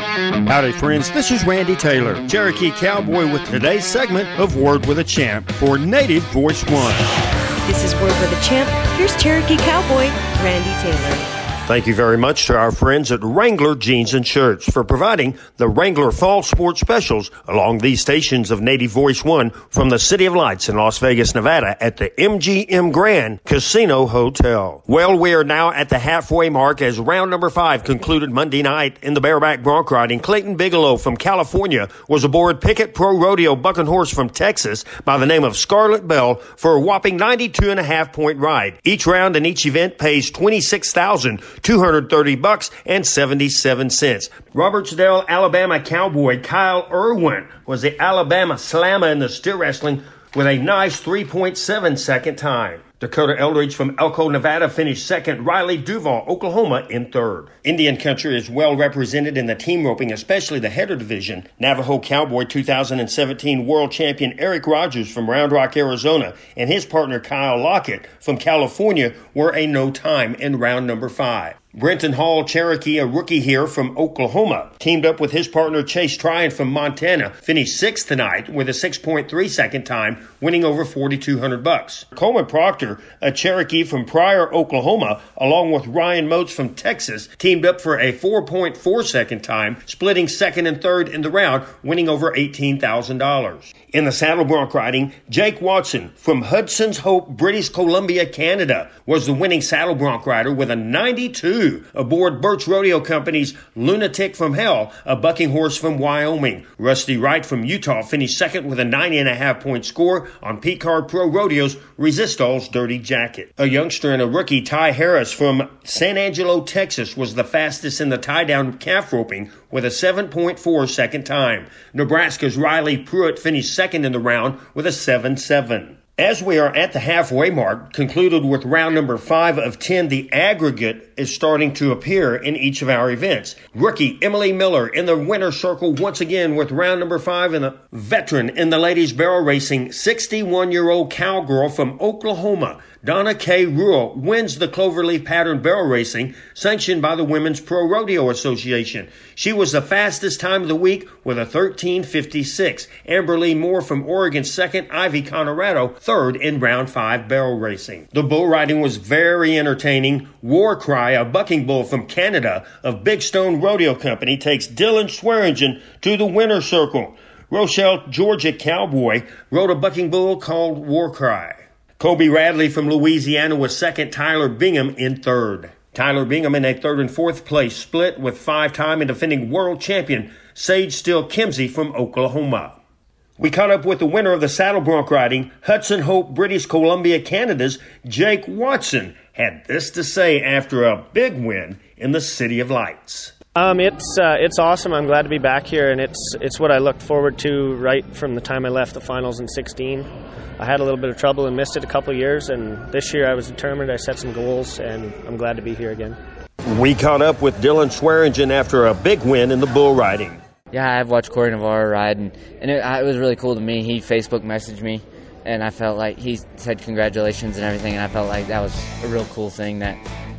Howdy, friends. This is Randy Taylor, Cherokee Cowboy, with today's segment of Word with a Champ for Native Voice One. This is Word with a Champ. Here's Cherokee Cowboy, Randy Taylor. Thank you very much to our friends at Wrangler Jeans and Shirts for providing the Wrangler Fall Sports Specials along these stations of Native Voice One from the City of Lights in Las Vegas, Nevada at the MGM Grand Casino Hotel. Well, we are now at the halfway mark as round number 5 concluded Monday night in the bareback bronc riding. Clayton Bigelow from California was aboard Pickett Pro Rodeo bucking horse from Texas by the name of Scarlet Bell for a whopping 92.5 point ride. Each round in each event pays $230.77. Robertsdale, Alabama Cowboy Kyle Irwin was the Alabama Slammer in the steer wrestling with a nice 3.7 second time. Dakota Eldridge from Elko, Nevada finished second. Riley Duval, Oklahoma, in third. Indian country is well represented in the team roping, especially the header division. Navajo Cowboy 2017 world champion Eric Rogers from Round Rock, Arizona, and his partner Kyle Lockett from California were a no time in round number 5. Brenton Hall Cherokee, a rookie here from Oklahoma, teamed up with his partner Chase Tryon from Montana, finished 6th tonight with a 6.3 second time, winning over $4,200. Coleman Proctor, a Cherokee from Pryor, Oklahoma, along with Ryan Motes from Texas, teamed up for a 4.4 second time, splitting second and third in the round, winning over $18,000. In the saddle bronc riding, Jake Watson from Hudson's Hope, British Columbia, Canada, was the winning saddle bronc rider with a 92 aboard Birch Rodeo Company's Lunatic from Hell, a bucking horse from Wyoming. Rusty Wright from Utah finished second with a 90.5 point score on Pete Card Pro Rodeo's Resistol's Dirty Jacket. A youngster and a rookie, Ty Harris from San Angelo, Texas, was the fastest in the tie-down calf roping with a 7.4 second time. Nebraska's Riley Pruitt finished second in the round with a 7.7. As we are at the halfway mark, concluded with round number 5 of 10, the aggregate is starting to appear in each of our events. Rookie Emily Miller in the winner's circle once again with round number 5, and the veteran in the ladies barrel racing, 61-year-old cowgirl from Oklahoma, Donna K. Ruhl, wins the Cloverleaf Pattern Barrel Racing, sanctioned by the Women's Pro Rodeo Association. She was the fastest time of the week with a 13:56. Amber Lee Moore from Oregon second, Ivy Colorado third in round 5 barrel racing. The bull riding was very entertaining. War Cry, a bucking bull from Canada of Big Stone Rodeo Company, takes Dylan Swearingen to the winner's circle. Rochelle, Georgia Cowboy rode a bucking bull called War Cry. Kobe Radley from Louisiana was second, Tyler Bingham in third. Tyler Bingham in a third and fourth place split with 5-time and defending world champion Sage Still Kimsey from Oklahoma. We caught up with the winner of the saddle bronc riding, Hudson Hope, British Columbia, Canada's Jake Watson, had this to say after a big win in the City of Lights. It's awesome. I'm glad to be back here, and it's what I looked forward to right from the time I left the finals in 16. I had a little bit of trouble and missed it a couple of years, and this year I was determined. I set some goals, and I'm glad to be here again. We caught up with Dylan Swearingen after a big win in the bull riding. Yeah, I've watched Corey Navarro ride, and it was really cool to me. He Facebook messaged me, and I felt like he said congratulations and everything, and I felt like that was a real cool thing that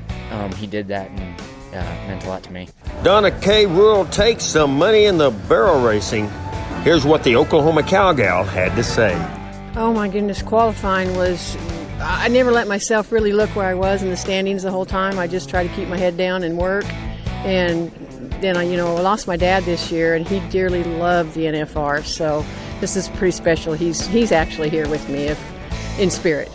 he did that, and it meant a lot to me. Donna K. Ruhl takes some money in the barrel racing. Here's what the Oklahoma Cowgal had to say. Oh my goodness, qualifying was, I never let myself really look where I was in the standings the whole time. I just tried to keep my head down and work. And then I lost my dad this year, and he dearly loved the NFR. So this is pretty special. He's actually here with me in spirit.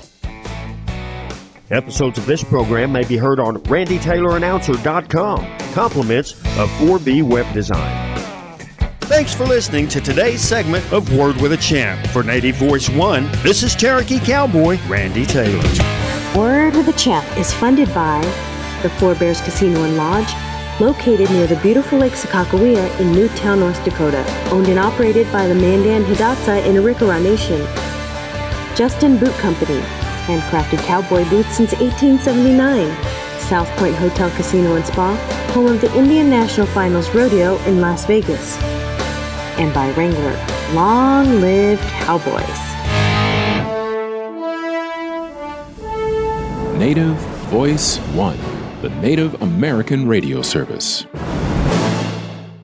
Episodes of this program may be heard on randytaylorannouncer.com. Compliments of 4B Web Design. Thanks for listening to today's segment of Word with a Champ. For Native Voice One, this is Cherokee Cowboy Randy Taylor. Word with a Champ is funded by the Four Bears Casino and Lodge, located near the beautiful Lake Sakakawea in Newtown, North Dakota, owned and operated by the Mandan Hidatsa in Arikara Nation. Justin Boot Company, handcrafted cowboy boots since 1879. South Point Hotel Casino and Spa, home of the Indian National Finals Rodeo in Las Vegas. And by Wrangler, long live cowboys. Native Voice One, the Native American radio service.